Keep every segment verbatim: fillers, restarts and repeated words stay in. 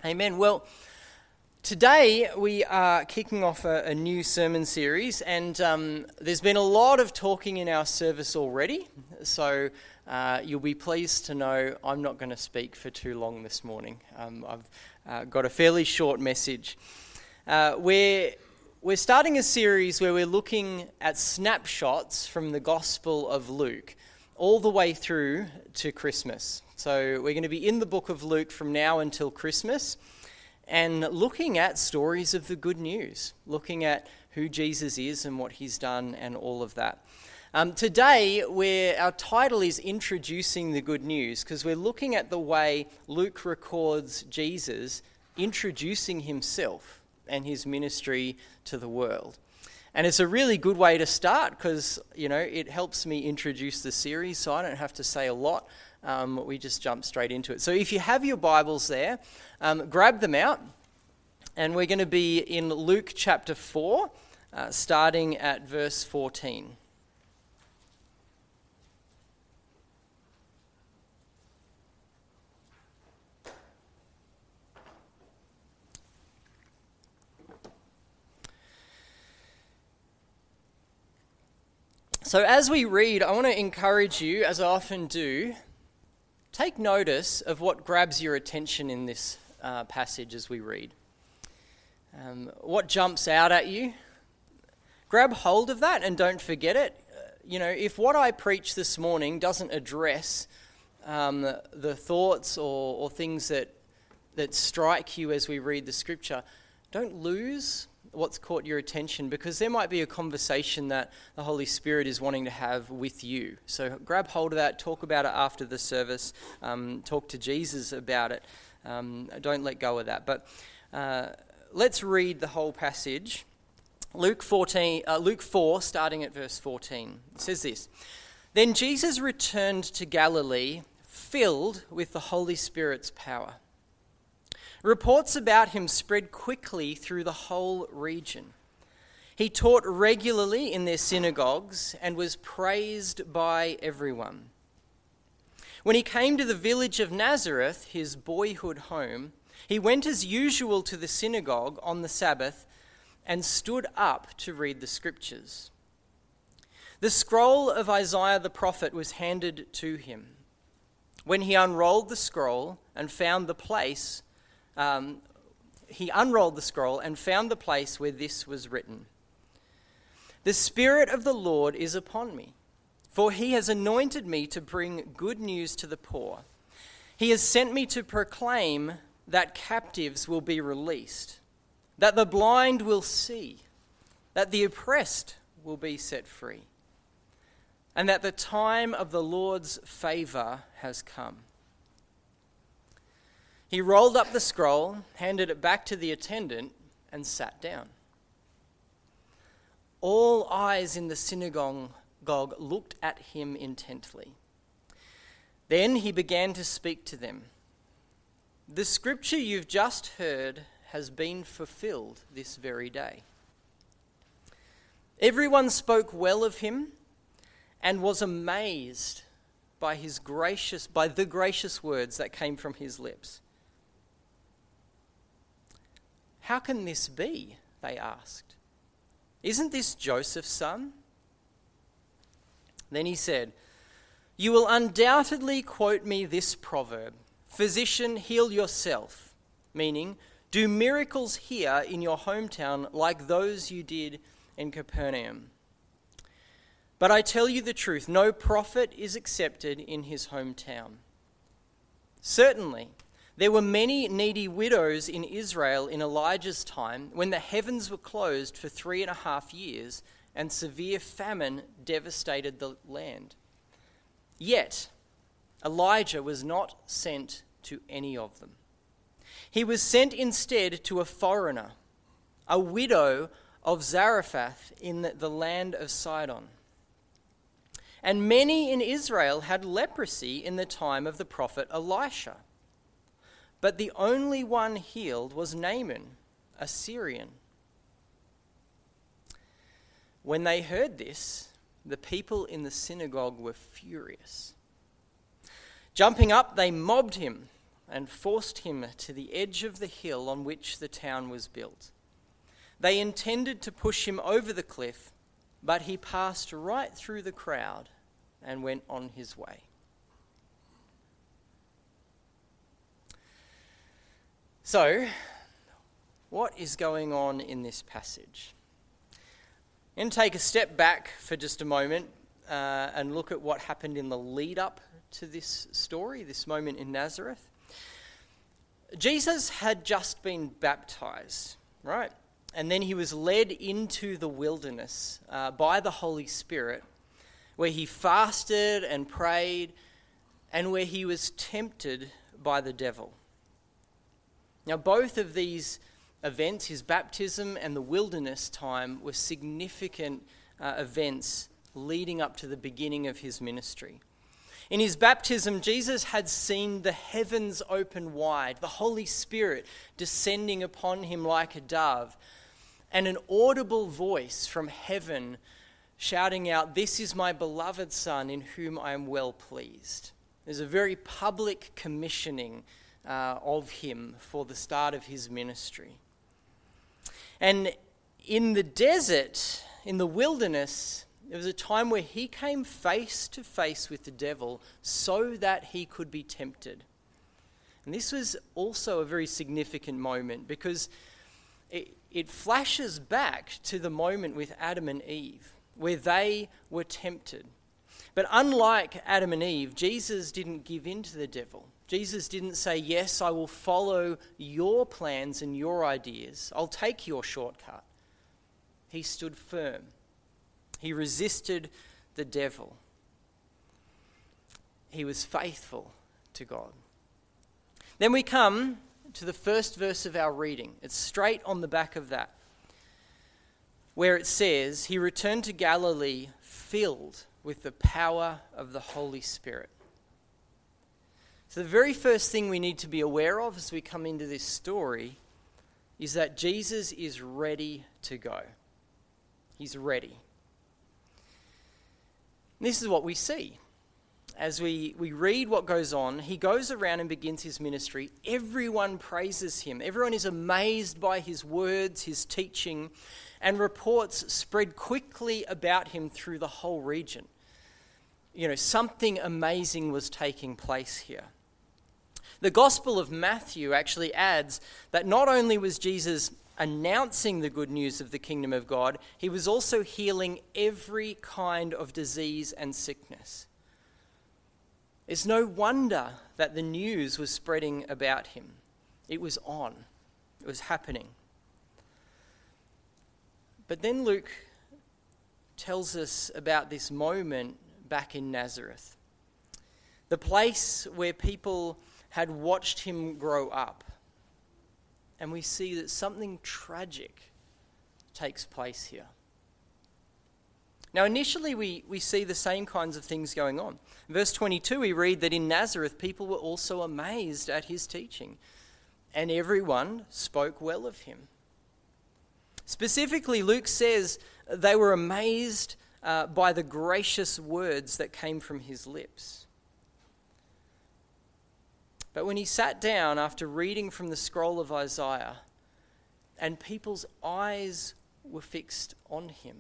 Amen. Well, today we are kicking off a, a new sermon series, and um, there's been a lot of talking in our service already, so uh, you'll be pleased to know I'm not going to speak for too long this morning. Um, I've uh, got a fairly short message. Uh, we're, we're starting a series where we're looking at snapshots from the Gospel of Luke, all the way through to Christmas. So we're going to be in the book of Luke from now until Christmas and looking at stories of the good news, looking at who Jesus is and what he's done and all of that. Um, today, we're, our title is Introducing the Good News, because we're looking at the way Luke records Jesus introducing himself and his ministry to the world. And it's a really good way to start because, you know, it helps me introduce the series so I don't have to say a lot. Um, we just jump straight into it. So if you have your Bibles there, um, grab them out. And we're going to be in Luke chapter four, uh, starting at verse fourteen. So as we read, I want to encourage you, as I often do, take notice of what grabs your attention in this uh, passage as we read. Um, what jumps out at you? Grab hold of that and don't forget it. Uh, you know, if what I preach this morning doesn't address um, the, the thoughts or, or things that that strike you as we read the scripture, don't lose what's caught your attention, because there might be a conversation that the Holy Spirit is wanting to have with you. So grab hold of that, talk about it after the service, um, talk to Jesus about it. Um, don't let go of that. But uh, let's read the whole passage. Luke fourteen, uh, Luke four, starting at verse fourteen. It says this: Then Jesus returned to Galilee, filled with the Holy Spirit's power. Reports about him spread quickly through the whole region. He taught regularly in their synagogues and was praised by everyone. When he came to the village of Nazareth, his boyhood home, he went as usual to the synagogue on the Sabbath and stood up to read the scriptures. The scroll of Isaiah the prophet was handed to him. When he unrolled the scroll and found the place Um, he unrolled the scroll and found the place where this was written: The Spirit of the Lord is upon me, for he has anointed me to bring good news to the poor. He has sent me to proclaim that captives will be released, that the blind will see, that the oppressed will be set free, and that the time of the Lord's favor has come. He rolled up the scroll, handed it back to the attendant, and sat down. All eyes in the synagogue looked at him intently. Then he began to speak to them. The scripture you've just heard has been fulfilled this very day. Everyone spoke well of him and was amazed by his gracious, by the gracious words that came from his lips. How can this be? They asked. Isn't this Joseph's son? Then he said, You will undoubtedly quote me this proverb, Physician, heal yourself, meaning, do miracles here in your hometown like those you did in Capernaum. But I tell you the truth, no prophet is accepted in his hometown. Certainly, there were many needy widows in Israel in Elijah's time when the heavens were closed for three and a half years and severe famine devastated the land. Yet, Elijah was not sent to any of them. He was sent instead to a foreigner, a widow of Zarephath in the land of Sidon. And many in Israel had leprosy in the time of the prophet Elisha. But the only one healed was Naaman, a Syrian. When they heard this, the people in the synagogue were furious. Jumping up, they mobbed him. and forced him to the edge of the hill on which the town was built. They intended to push him over the cliff, but he passed right through the crowd and went on his way. So, what is going on in this passage? I'm going to take a step back for just a moment uh, and look at what happened in the lead up to this story, this moment in Nazareth. Jesus had just been baptized, right? And then he was led into the wilderness uh, by the Holy Spirit, where he fasted and prayed and where he was tempted by the devil. Now, both of these events, his baptism and the wilderness time, were significant uh, events leading up to the beginning of his ministry. In his baptism, Jesus had seen the heavens open wide, the Holy Spirit descending upon him like a dove, and an audible voice from heaven shouting out, "This is my beloved Son, in whom I am well pleased." There's a very public commissioning uh, of him for the start of his ministry. And in the desert, in the wilderness, there was a time where he came face to face with the devil so that he could be tempted. And this was also a very significant moment because it, it flashes back to the moment with Adam and Eve, where they were tempted. But unlike Adam and Eve, Jesus didn't give in to the devil. Jesus didn't say, "Yes, I will follow your plans and your ideas. I'll take your shortcut." He stood firm. He resisted the devil. He was faithful to God. Then we come to the first verse of our reading. It's straight on the back of that, where it says, "He returned to Galilee filled with the power of the Holy Spirit." So the very first thing we need to be aware of as we come into this story is that Jesus is ready to go. He's ready. This is what we see. As we, we read what goes on, he goes around and begins his ministry. Everyone praises him. Everyone is amazed by his words, his teaching, and reports spread quickly about him through the whole region. You know, something amazing was taking place here. The Gospel of Matthew actually adds that not only was Jesus announcing the good news of the kingdom of God, he was also healing every kind of disease and sickness. It's no wonder that the news was spreading about him. It was on. It was happening. But then Luke tells us about this moment back in Nazareth, the place where people had watched him grow up. And we see that something tragic takes place here. Now, initially, we, we see the same kinds of things going on. In verse twenty-two, we read that in Nazareth, people were also amazed at his teaching, and everyone spoke well of him. Specifically, Luke says they were amazed uh, by the gracious words that came from his lips. But when he sat down after reading from the scroll of Isaiah, and people's eyes were fixed on him,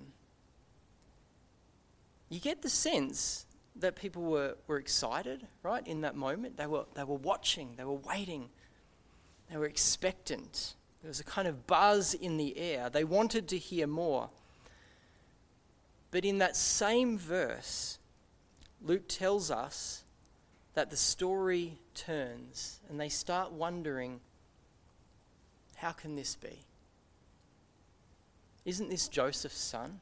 you get the sense that people were, were excited, right, in that moment. They were, they were watching, they were waiting, they were expectant. There was a kind of buzz in the air. They wanted to hear more. But in that same verse, Luke tells us that the story turns and they start wondering, how can this be? Isn't this Joseph's son?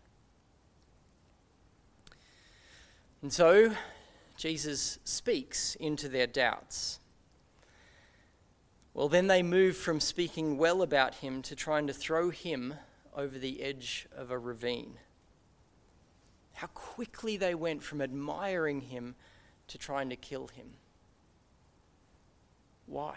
And so Jesus speaks into their doubts. Well, then they move from speaking well about him to trying to throw him over the edge of a ravine. How quickly they went from admiring him to trying to kill him. Why?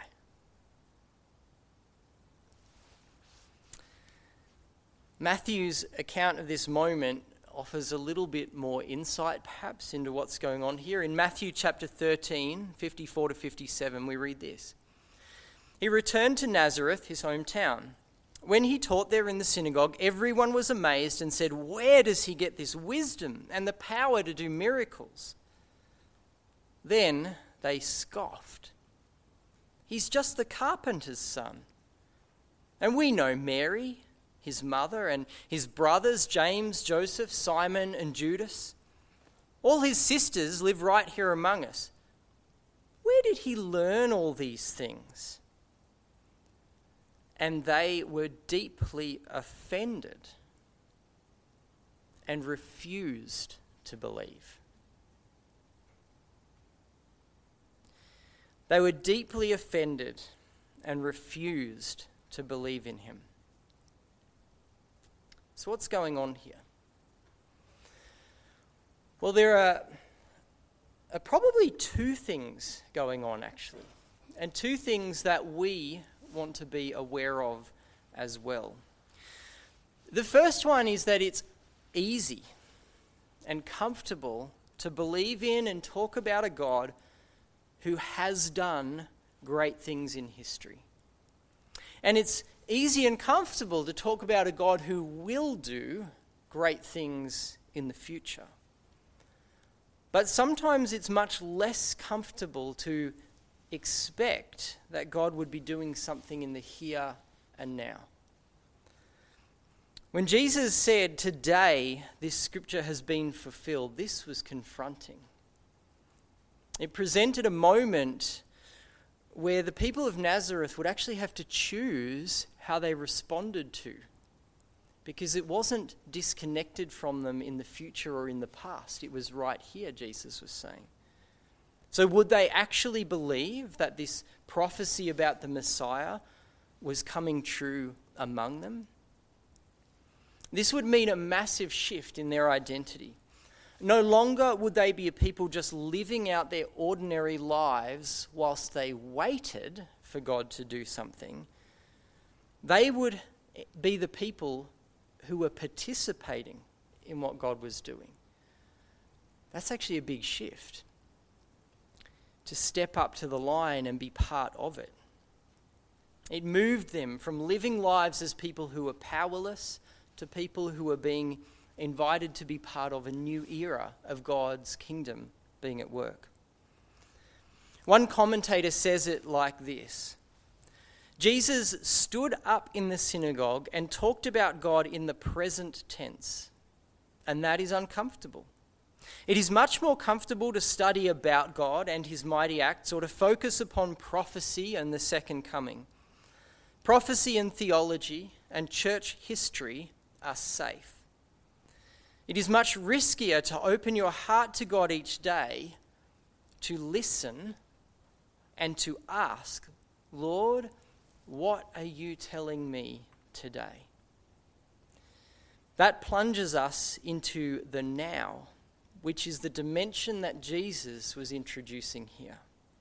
Matthew's account of this moment offers a little bit more insight, perhaps, into what's going on here. In Matthew chapter thirteen, fifty-four to fifty-seven, we read this. He returned to Nazareth, his hometown. When he taught there in the synagogue, everyone was amazed and said, "Where does he get this wisdom and the power to do miracles?" Then they scoffed. "He's just the carpenter's son. And we know Mary, his mother, and his brothers, James, Joseph, Simon, and Judas. All his sisters live right here among us. Where did he learn all these things?" And they were deeply offended and refused to believe. They were deeply offended and refused to believe in him. So what's going on here? Well, there are, are probably two things going on, actually, and two things that we want to be aware of as well. The first one is that it's easy and comfortable to believe in and talk about a God who has done great things in history. And it's easy and comfortable to talk about a God who will do great things in the future. But sometimes it's much less comfortable to expect that God would be doing something in the here and now. When Jesus said, "Today this scripture has been fulfilled," this was confronting. It presented a moment where the people of Nazareth would actually have to choose how they responded to, because it wasn't disconnected from them in the future or in the past. It was right here, Jesus was saying. So would they actually believe that this prophecy about the Messiah was coming true among them? This would mean a massive shift in their identity. No longer would they be a people just living out their ordinary lives whilst they waited for God to do something. They would be the people who were participating in what God was doing. That's actually a big shift. To step up to the line and be part of it. It moved them from living lives as people who were powerless to people who were being invited to be part of a new era of God's kingdom being at work. One commentator says it like this: Jesus stood up in the synagogue and talked about God in the present tense, and that is uncomfortable. It is much more comfortable to study about God and his mighty acts, or to focus upon prophecy and the second coming. Prophecy and theology and church history are safe. It is much riskier to open your heart to God each day, to listen and to ask, "Lord, what are you telling me today?" That plunges us into the now, which is the dimension that Jesus was introducing here.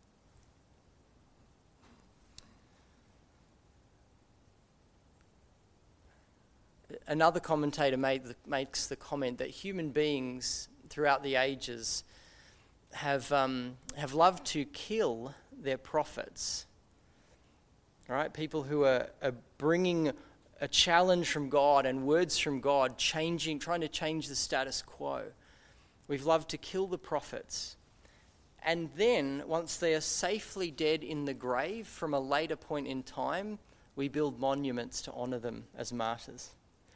Another commentator made the, makes the comment that human beings throughout the ages have um, have loved to kill their prophets. All right, people who are, are bringing a challenge from God and words from God, changing, trying to change the status quo. We've loved to kill the prophets. And then, once they are safely dead in the grave from a later point in time, we build monuments to honour them as martyrs.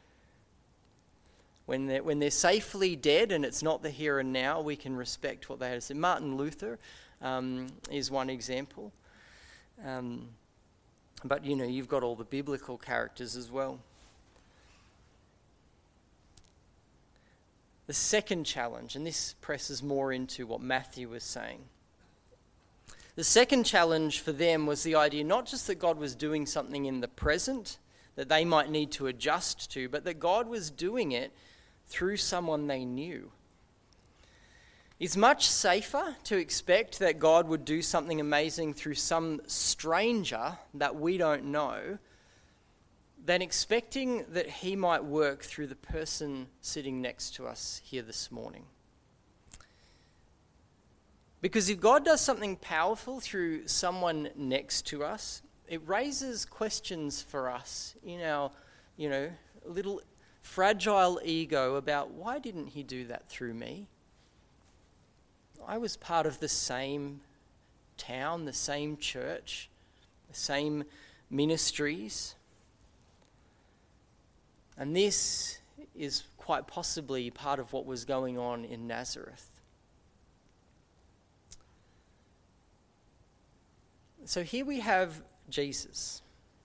When they're, when they're safely dead and it's not the here and now, we can respect what they had to say. Martin Luther um, is one example. Um, but, you know, you've got all the biblical characters as well. The second challenge, and this presses more into what Matthew was saying. The second challenge for them was the idea not just that God was doing something in the present that they might need to adjust to, but that God was doing it through someone they knew. It's much safer to expect that God would do something amazing through some stranger that we don't know than expecting that he might work through the person sitting next to us here this morning. Because if God does something powerful through someone next to us, it raises questions for us in our, you know, little fragile ego about why didn't he do that through me? I was part of the same town, the same church, the same ministries. And this is quite possibly part of what was going on in Nazareth. So here we have Jesus,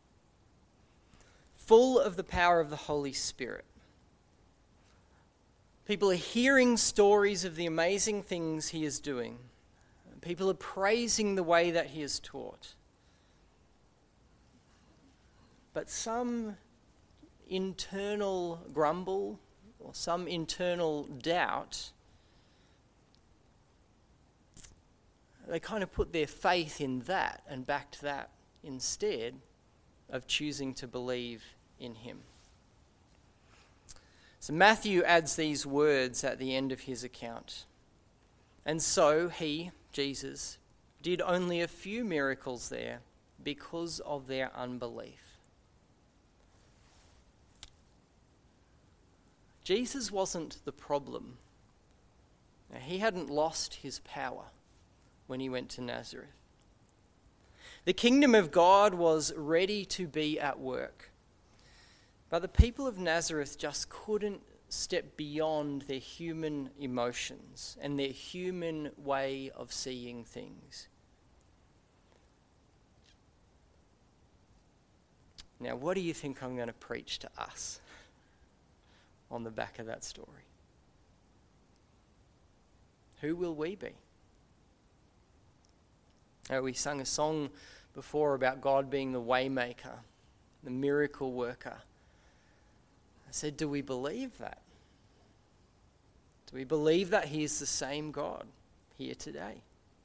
full of the power of the Holy Spirit. People are hearing stories of the amazing things he is doing. People are praising the way that he is taught. But some internal grumble or some internal doubt, they kind of put their faith in that and backed that instead of choosing to believe in him. So Matthew adds these words at the end of his account. And so he, Jesus, did only a few miracles there because of their unbelief. Jesus wasn't the problem. Now, he hadn't lost his power when he went to Nazareth. The kingdom of God was ready to be at work. But the people of Nazareth just couldn't step beyond their human emotions and their human way of seeing things. Now, what do you think I'm going to preach to us on the back of that story? Who will we be? Oh, we sung a song before about God being the waymaker, the miracle worker. I said, do we believe that? Do we believe that he is the same God here today?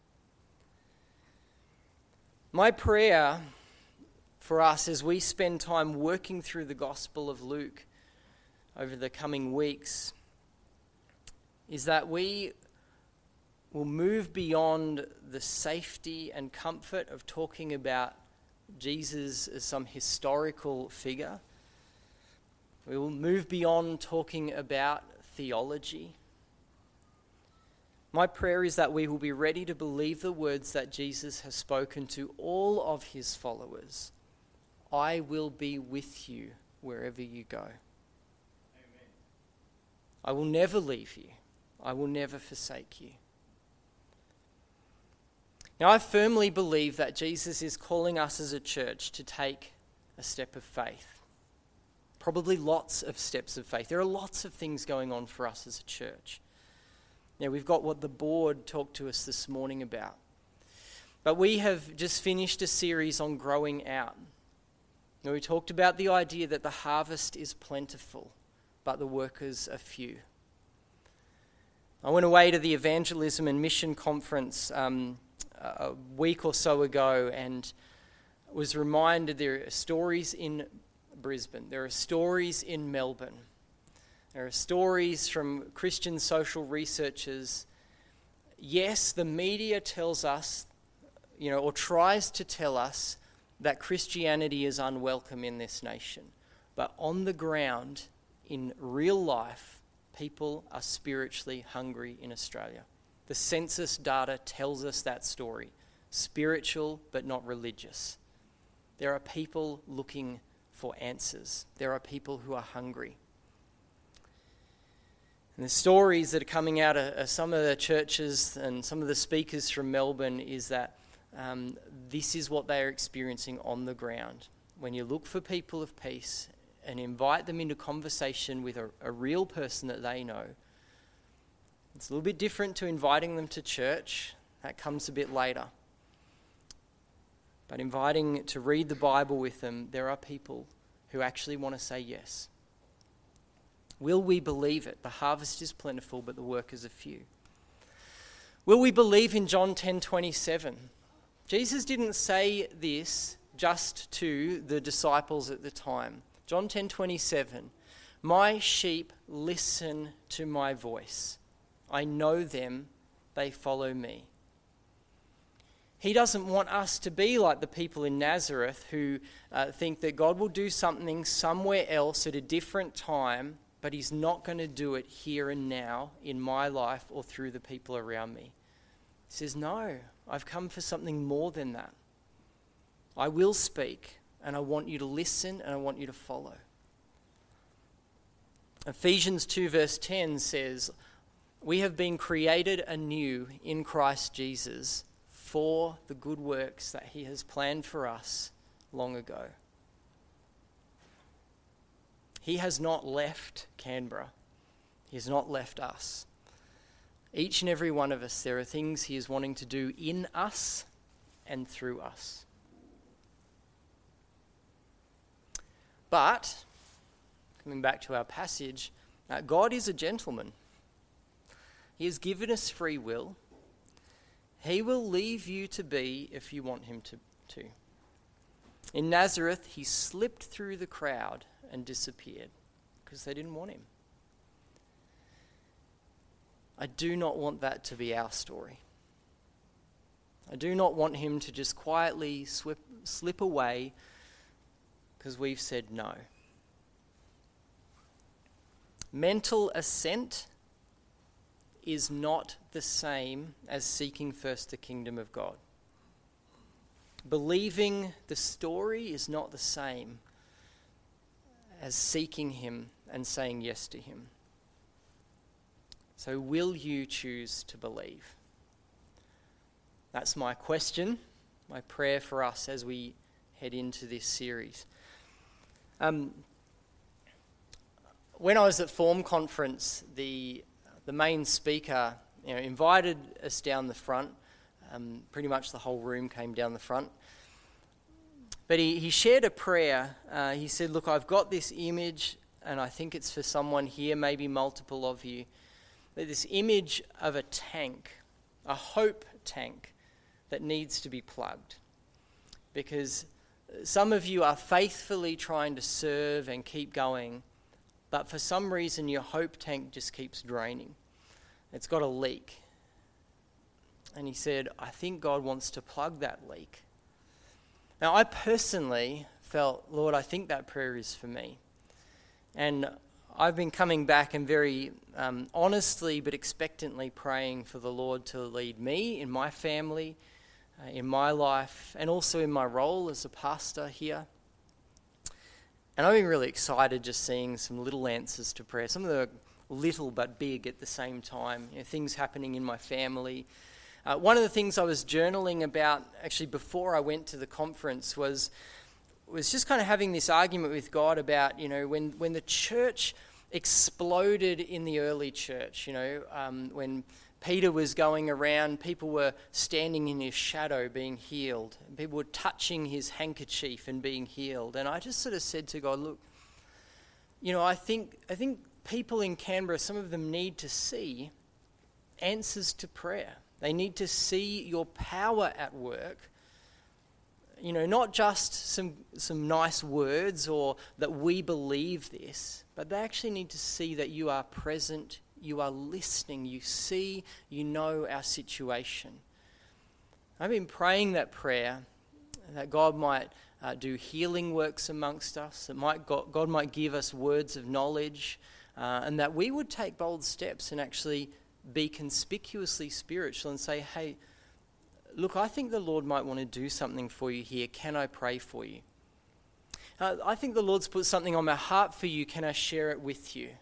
My prayer for us as we spend time working through the Gospel of Luke over the coming weeks is that we will move beyond the safety and comfort of talking about Jesus as some historical figure. We will move beyond talking about theology. My prayer is that we will be ready to believe the words that Jesus has spoken to all of his followers. I will be with you wherever you go. Amen. I will never leave you. I will never forsake you. Now, I firmly believe that Jesus is calling us as a church to take a step of faith. Probably lots of steps of faith. There are lots of things going on for us as a church. Now, we've got what the board talked to us this morning about. But we have just finished a series on growing out. Now, we talked about the idea that the harvest is plentiful, but the workers are few. I went away to the Evangelism and Mission Conference um, a week or so ago and was reminded there are stories in Brisbane, there are stories in Melbourne, there are stories from Christian social researchers. Yes, the media tells us, you know, or tries to tell us that Christianity is unwelcome in this nation. But on the ground, in real life, people are spiritually hungry in Australia. The census data tells us that story. Spiritual, but not religious. There are people looking for answers. There are people who are hungry. And the stories that are coming out of some of the churches and some of the speakers from Melbourne is that um, this is what they are experiencing on the ground. When you look for people of peace and invite them into conversation with a, a real person that they know, it's a little bit different to inviting them to church. That comes a bit later. But inviting to read the Bible with them, there are people who actually want to say yes. Will we believe it? The harvest is plentiful, but the workers are few. Will we believe in John ten twenty-seven? Jesus didn't say this just to the disciples at the time. John ten twenty-seven, my sheep listen to my voice. I know them, they follow me. He doesn't want us to be like the people in Nazareth who uh, think that God will do something somewhere else at a different time, but he's not going to do it here and now in my life or through the people around me. He says, no, I've come for something more than that. I will speak, and I want you to listen, and I want you to follow. Ephesians two verse ten says, we have been created anew in Christ Jesus for the good works that he has planned for us long ago. He has not left Canberra. He has not left us. Each and every one of us, there are things he is wanting to do in us and through us. But, coming back to our passage, uh, God is a gentleman. He has given us free will. He will leave you to be if you want him to. to. In Nazareth, he slipped through the crowd and disappeared because they didn't want him. I do not want that to be our story. I do not want him to just quietly slip, slip away because we've said no. Mental assent is not the same as seeking first the kingdom of God. Believing the story is not the same as seeking him and saying yes to him. So will you choose to believe? That's my question, my prayer for us as we head into this series. Um, when I was at Form Conference, the the main speaker, you know, invited us down the front. Um, pretty much the whole room came down the front. But he, he shared a prayer. Uh, he said, look, I've got this image, and I think it's for someone here, maybe multiple of you. This image of a tank, a hope tank that needs to be plugged. Because some of you are faithfully trying to serve and keep going, but for some reason your hope tank just keeps draining. It's got a leak. And he said, I think God wants to plug that leak. Now, I personally felt, Lord, I think that prayer is for me. And I've been coming back and very um, honestly but expectantly praying for the Lord to lead me in my family, uh, in my life, and also in my role as a pastor here. And I've been really excited just seeing some little answers to prayer. Some of them are little but big at the same time. You know, things happening in my family. Uh, one of the things I was journaling about actually before I went to the conference was was just kind of having this argument with God about, you know, when, when the church exploded in the early church, you know, um, when Peter was going around, people were standing in his shadow being healed. People were touching his handkerchief and being healed. And I just sort of said to God, look, you know, I think I think people in Canberra, some of them need to see answers to prayer. They need to see your power at work. You know, not just some some nice words or that we believe this, but they actually need to see that you are present, you are listening, you see, you know our situation. I've been praying that prayer, that God might uh, do healing works amongst us, that might God, God might give us words of knowledge, uh, and that we would take bold steps and actually be conspicuously spiritual and say, hey, look, I think the Lord might want to do something for you here. Can I pray for you? Uh, I think the Lord's put something on my heart for you. Can I share it with you?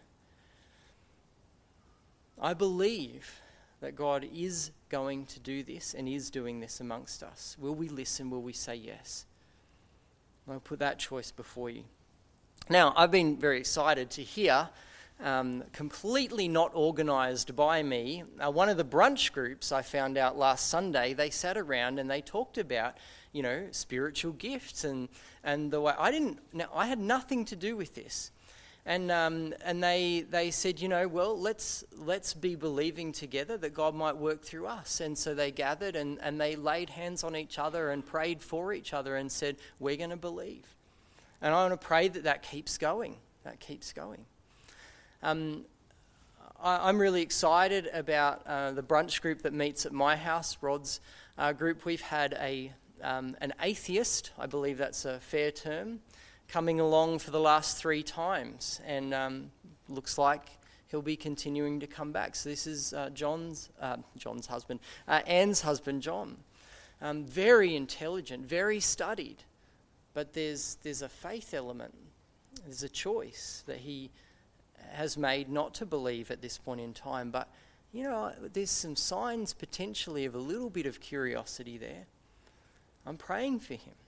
I believe that God is going to do this and is doing this amongst us. Will we listen? Will we say yes? I'll put that choice before you. Now, I've been very excited to hear, um, completely not organised by me, uh, one of the brunch groups I found out last Sunday, they sat around and they talked about, you know, spiritual gifts and, and the way, I didn't, now, I had nothing to do with this. And um, and they they said, you know, well, let's let's be believing together that God might work through us. And so they gathered and, and they laid hands on each other and prayed for each other and said, we're going to believe. And I want to pray that that keeps going. That keeps going. Um, I, I'm really excited about uh, the brunch group that meets at my house. Rod's uh, group, we've had a um, an atheist, I believe that's a fair term, coming along for the last three times, and um, looks like he'll be continuing to come back. So this is uh, John's uh, John's husband, uh, Anne's husband, John. Um, very intelligent, very studied, but there's there's a faith element. There's a choice that he has made not to believe at this point in time. But you know, there's some signs potentially of a little bit of curiosity there. I'm praying for him.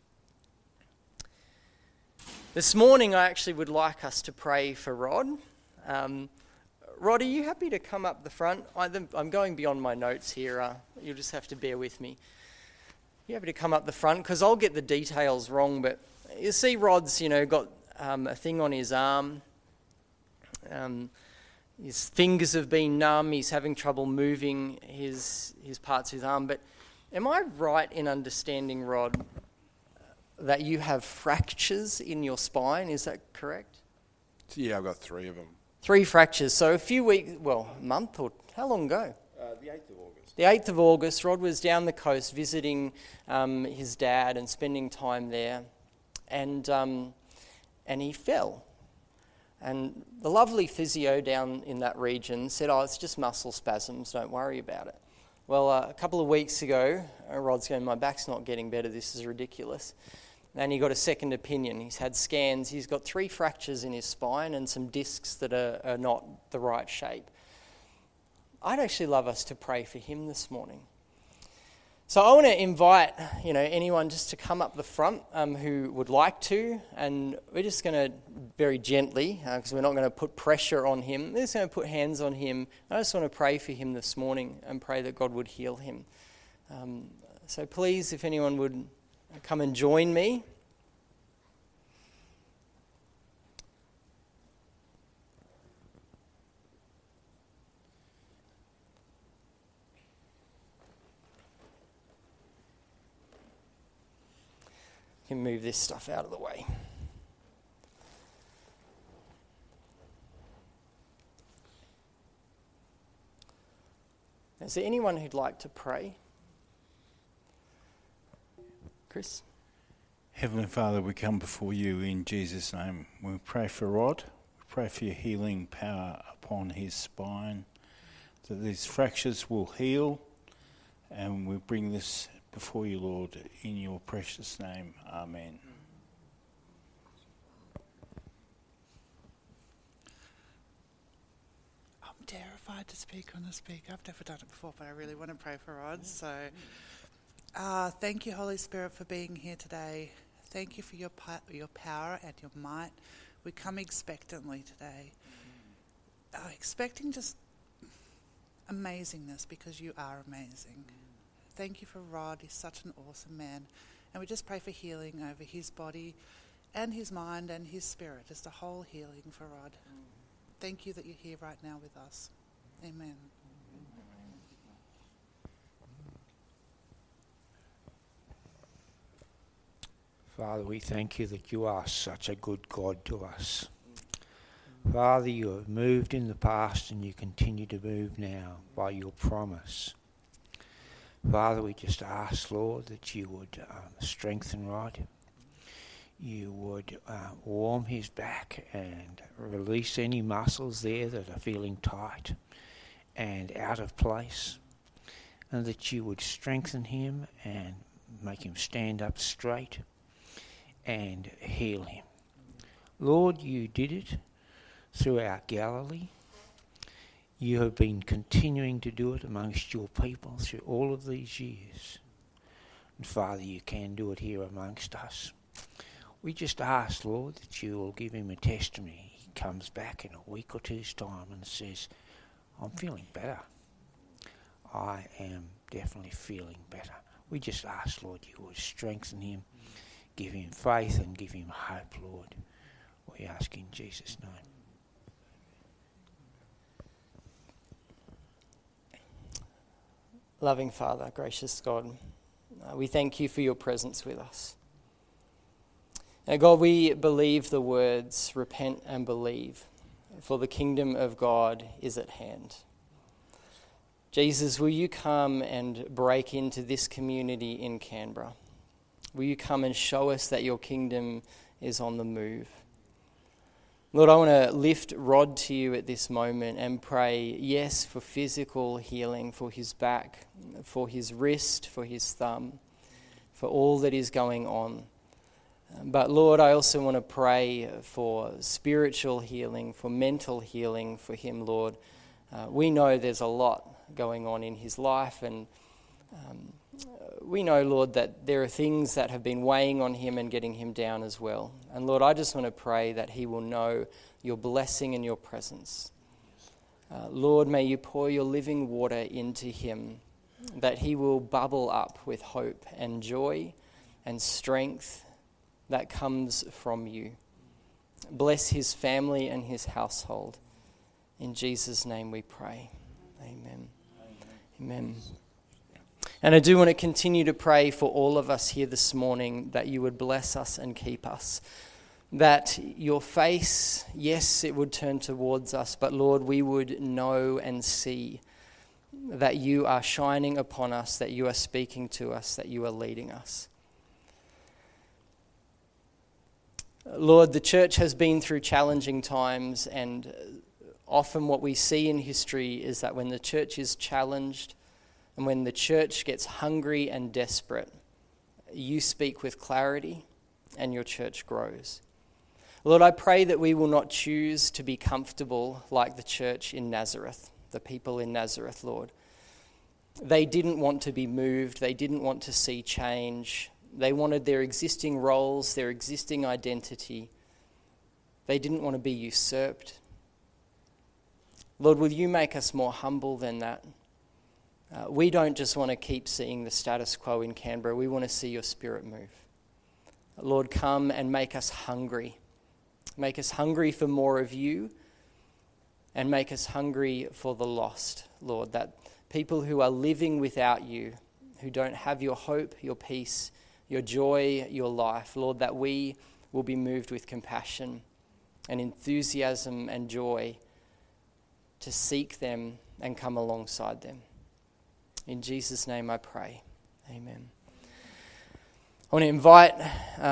This morning, I actually would like us to pray for Rod. Um, Rod, are you happy to come up the front? I, I'm going beyond my notes here. Uh, you'll just have to bear with me. You happy to come up the front? Because I'll get the details wrong, but you see Rod's, you know, got um, a thing on his arm. Um, his fingers have been numb. He's having trouble moving his his parts of his arm. But am I right in understanding, Rod, that you have fractures in your spine? Is that correct? Yeah, I've got three of them. Three fractures. So a few weeks, well, a month or how long ago? Uh, the eighth of August. The eighth of August, Rod was down the coast visiting um, his dad and spending time there. And um, and he fell. And the lovely physio down in that region said, oh, it's just muscle spasms, don't worry about it. Well, uh, a couple of weeks ago, uh, Rod's going, my back's not getting better, this is ridiculous. And he got a second opinion. He's had scans. He's got three fractures in his spine and some discs that are, are not the right shape. I'd actually love us to pray for him this morning. So I want to invite, you know, anyone just to come up the front um, who would like to, and we're just going to very gently, because uh, we're not going to put pressure on him. We're just going to put hands on him. I just want to pray for him this morning and pray that God would heal him. Um, so please, if anyone would come and join me. You can move this stuff out of the way. Is there anyone who'd like to pray? Chris? Heavenly Father, we come before you in Jesus' name. We pray for Rod. We pray for your healing power upon his spine, that these fractures will heal, and we bring this before you, Lord, in your precious name. Amen. I'm terrified to speak on the speak. I've never done it before, but I really want to pray for Rod. So, uh, thank you, Holy Spirit, for being here today. Thank you for your pi- your power and your might. We come expectantly today, uh, expecting just amazingness, because you are amazing. Thank you for Rod. He's such an awesome man. And we just pray for healing over his body and his mind and his spirit. Just a whole healing for Rod. Thank you that you're here right now with us. Amen. Father, we thank you that you are such a good God to us. Father, you have moved in the past and you continue to move now by your promise. Father, we just ask, Lord, that you would um, strengthen Rod. You would uh, warm his back and release any muscles there that are feeling tight and out of place. And that you would strengthen him and make him stand up straight and heal him. Lord, you did it throughout Galilee. You have been continuing to do it amongst your people through all of these years. And Father, you can do it here amongst us. We just ask, Lord, that you will give him a testimony. He comes back in a week or two's time and says, I'm feeling better. I am definitely feeling better. We just ask, Lord, you would strengthen him, give him faith and give him hope, Lord. We ask in Jesus' name. Loving Father, gracious God, uh, we thank you for your presence with us. Now, God, we believe the words, repent and believe, for the kingdom of God is at hand. Jesus, will you come and break into this community in Canberra? Will you come and show us that your kingdom is on the move? Lord, I want to lift Rod to you at this moment and pray, yes, for physical healing, for his back, for his wrist, for his thumb, for all that is going on. But Lord, I also want to pray for spiritual healing, for mental healing for him, Lord. Uh, we know there's a lot going on in his life, and um, we know, Lord, that there are things that have been weighing on him and getting him down as well. And Lord, I just want to pray that he will know your blessing and your presence. Uh, Lord, may you pour your living water into him, that he will bubble up with hope and joy and strength that comes from you. Bless his family and his household. In Jesus' name we pray. Amen. Amen. And I do want to continue to pray for all of us here this morning, that you would bless us and keep us. That your face, yes, it would turn towards us, but Lord, we would know and see that you are shining upon us, that you are speaking to us, that you are leading us. Lord, the church has been through challenging times, and often what we see in history is that when the church is challenged and when the church gets hungry and desperate, you speak with clarity and your church grows. Lord, I pray that we will not choose to be comfortable like the church in Nazareth, the people in Nazareth, Lord. They didn't want to be moved. They didn't want to see change. They wanted their existing roles, their existing identity. They didn't want to be usurped. Lord, will you make us more humble than that? Uh, we don't just want to keep seeing the status quo in Canberra. We want to see your Spirit move. Lord, come and make us hungry. Make us hungry for more of you, and make us hungry for the lost, Lord, that people who are living without you, who don't have your hope, your peace, your joy, your life, Lord, that we will be moved with compassion and enthusiasm and joy to seek them and come alongside them. In Jesus' name I pray. Amen. I want to invite... Uh,